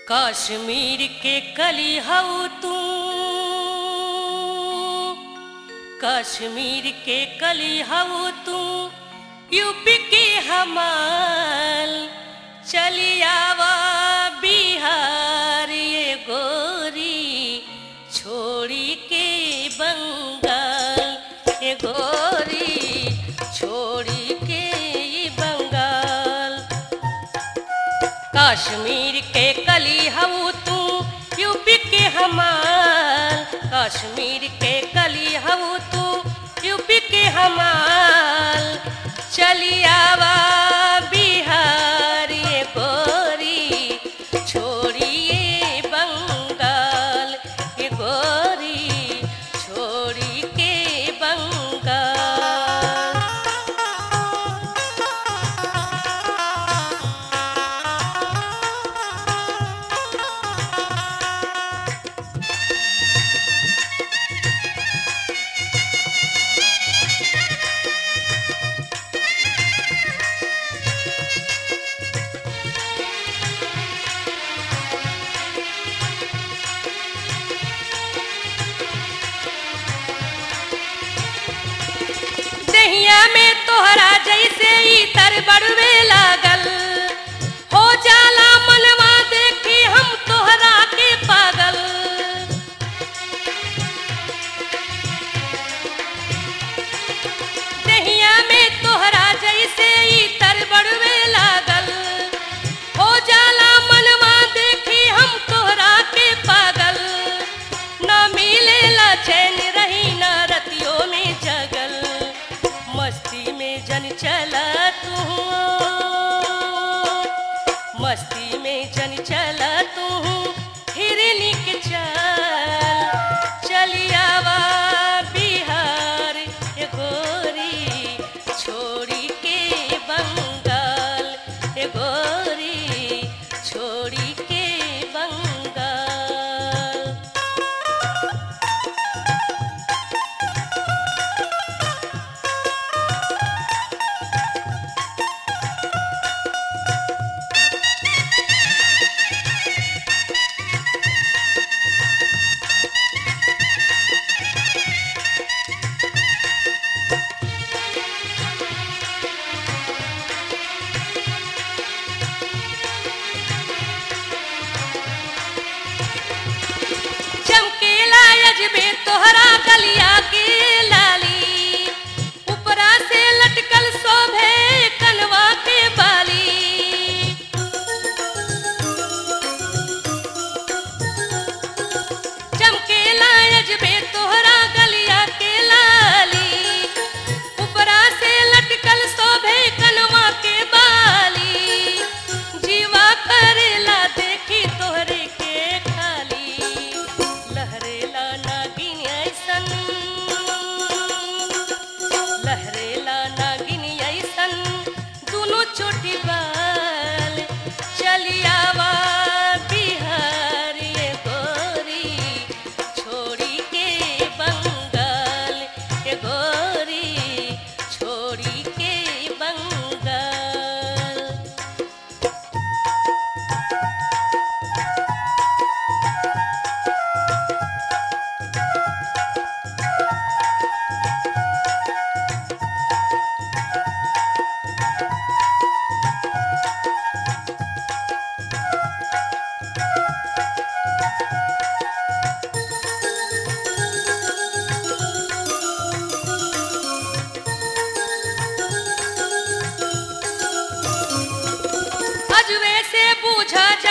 कश्मीर के कली हऊ तू, कश्मीर के कली हऊ तू, यूपी के हमाल चली आवा बिहार ये गोरी छोड़ी के बंगाल, ये गोरी छोड़ी के बंगाल। कश्मीर के कली हऊ तू, यूपी के हमाल, कश्मीर के कली हऊ तू, यूपी के हमाल चली आवा बिहार ये गोरी छोड़िए बंगाल, ये गोरी छोड़ी के बंगाल। दहिया में तोहरा जैसे इतर बड़वे लागल, हो जाला मनवा देखी हम तोहरा के पागल। दहिया में तोहरा जैसे इतर बड़वे लागल, हो जाला मनवा देखी हम तोहरा के पागल। ना मिलेला चैन रही ना रतियों में जगल, मस्ती में जन चला तू, मस्ती में जन चला तू, हिरनी के चल चली आवा बिहार ये गोरी छोड़ी के बंगाल, ये गोरी छोड़ी के बंगाल। चमकेला अजबे तोहरा गलिया के लाली, ऊपरा से लटकल शोभे कनवा के बाली। चमकेला अजबे तोहरा गलिया के लाली, ऊपरा से लटकल शोभे कनवा के बाली। जीवा करेला देखी तोहरे के खाली, लहरेला नागिन ऐसन, लहरेला नागिन ऐसन दोनों चोटी बाल चली आवा बिहार ये गोरी छोड़ी के बंगाल, ये गोरी छोड़ी के बंगाल। अजवे से बूझा